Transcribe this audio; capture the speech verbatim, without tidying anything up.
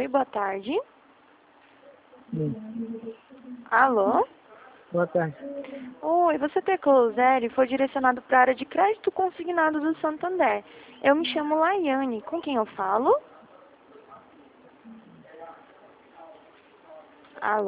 Oi, boa tarde. Sim. Alô? Boa tarde. Oi, você teclou zero e foi direcionado para a área de crédito consignado do Santander. Eu me chamo Laiane. Com quem eu falo? Alô?